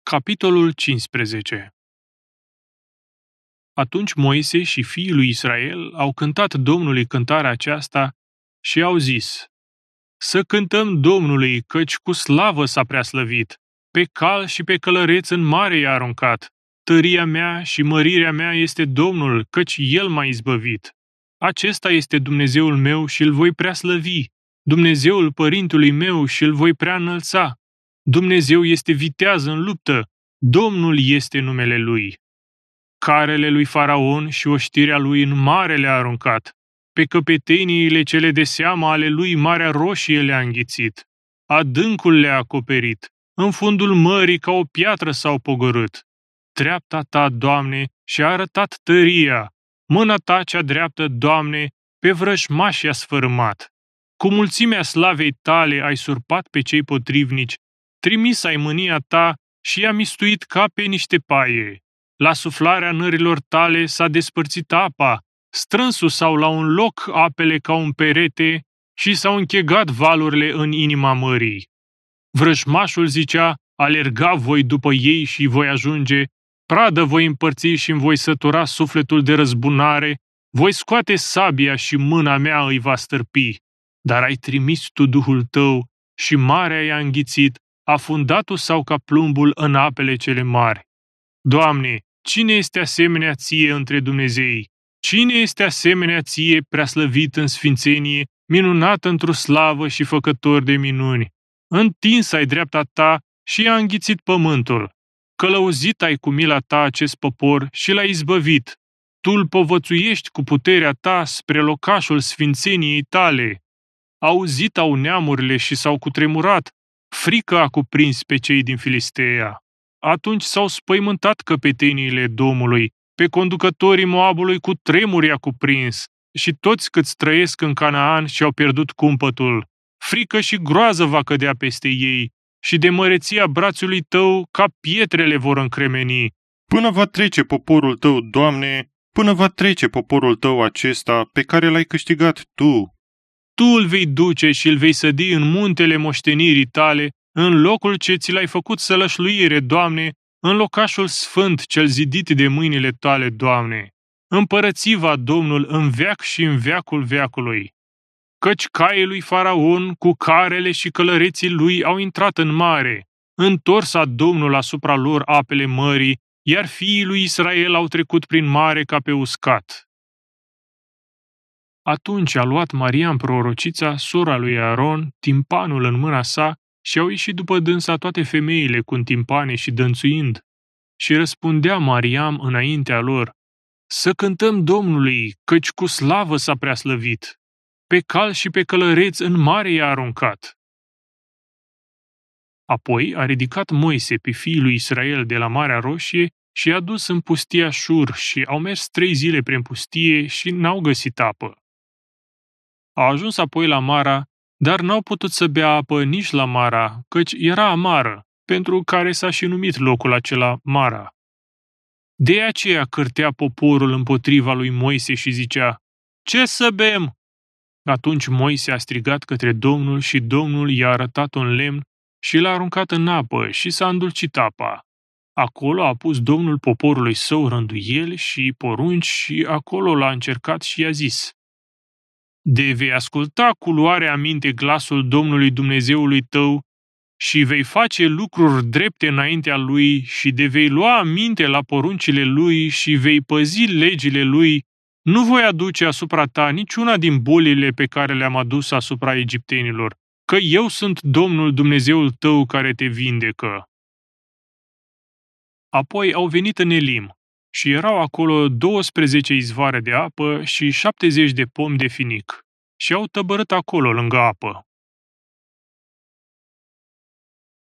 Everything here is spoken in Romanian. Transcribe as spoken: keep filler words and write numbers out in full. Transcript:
Capitolul cincisprezece. Atunci Moise și fiii lui Israel au cântat Domnului cântarea aceasta și au zis: Să cântăm Domnului, căci cu slavă s-a preaslăvit, pe cal și pe călăreț în mare i-a aruncat. Tăria mea și mărirea mea este Domnul, căci El m-a izbăvit. Acesta este Dumnezeul meu și îl voi preaslăvi, Dumnezeul părintului meu și îl voi preaînălța. Dumnezeu este viteaz în luptă, Domnul este numele Lui. Carele lui Faraon și oștirea lui în mare le-a aruncat. Pe căpeteniile cele de seamă ale lui Marea Roșie le-a înghițit. Adâncul le-a acoperit. În fundul mării ca o piatră s-au pogorât. Dreapta ta, Doamne, și-a arătat tăria. Mâna ta cea dreaptă, Doamne, pe vrăjmași a sfărâmat. Cu mulțimea slavei tale ai surpat pe cei potrivnici. Trimis ai mânia ta și i-a mistuit ca pe niște paie. La suflarea nărilor tale s-a despărțit apa, strânsul s-au la un loc apele ca un perete și s-au închegat valurile în inima mării. Vrăjmașul zicea: alerga voi după ei și voi ajunge, pradă voi împărți și îmi voi sătura sufletul de răzbunare, voi scoate sabia și mâna mea îi va stârpi. Dar ai trimis tu Duhul tău și marea i-a înghițit, afundatul sau ca plumbul în apele cele mari. Doamne, cine este asemenea ție între Dumnezei? Cine este asemenea ție, preaslăvit în sfințenie, minunat într-o slavă și făcător de minuni? Întins ai dreapta ta și i-a înghițit pământul. Călăuzit ai cu mila ta acest popor și l-ai izbăvit. Tu îl povățuiești cu puterea ta spre locașul sfințeniei tale. Auzit au neamurile și s-au cutremurat. Frică a cuprins pe cei din Filisteea. Atunci s-au spăimântat căpeteniile Domului, pe conducătorii Moabului cu tremuri a cuprins, și toți câți trăiesc în Canaan și-au pierdut cumpătul. Frică și groază va cădea peste ei, și de măreția brațului tău ca pietrele vor încremeni. Până va trece poporul tău, Doamne, până va trece poporul tău acesta pe care l-ai câștigat tu. Tu îl vei duce și îl vei sădi în muntele moștenirii tale, în locul ce ți l-ai făcut sălășluire, Doamne, în locașul sfânt cel zidit de mâinile tale, Doamne. Împărăți va Domnul în veac și în veacul veacului. Căci caii lui Faraon cu carele și călăreții lui au intrat în mare, întors a Domnul asupra lor apele mării, iar fiii lui Israel au trecut prin mare ca pe uscat. Atunci a luat Mariam prorocița, sora lui Aaron, timpanul în mâna sa și au ieșit după dânsa toate femeile cu timpane și dănțuind. Și răspundea Mariam înaintea lor: Să cântăm Domnului, căci cu slavă s-a preaslăvit. Pe cal și pe călăreț în mare i-a aruncat. Apoi a ridicat Moise pe fiii lui Israel de la Marea Roșie și i-a dus în pustia Șur și au mers trei zile prin pustie și n-au găsit apă. Au ajuns apoi la Mara, dar n-au putut să bea apă nici la Mara, căci era amară, pentru care s-a și numit locul acela Mara. De aceea cârtea poporul împotriva lui Moise și zicea: Ce să bem? Atunci Moise a strigat către Domnul și Domnul i-a arătat un lemn și l-a aruncat în apă și s-a îndulcit apa. Acolo a pus Domnul poporului său rânduieli și porunci și acolo l-a încercat și i-a zis: De vei asculta cu luare aminte glasul Domnului Dumnezeului tău și vei face lucruri drepte înaintea Lui și de vei lua aminte la poruncile Lui și vei păzi legile Lui, nu voi aduce asupra ta niciuna din bolile pe care le-am adus asupra egiptenilor, că eu sunt Domnul Dumnezeul tău care te vindecă. Apoi au venit în Elim și erau acolo douăsprezece izvoare de apă și șaptezeci de pomi de finic și au tăbărât acolo lângă apă.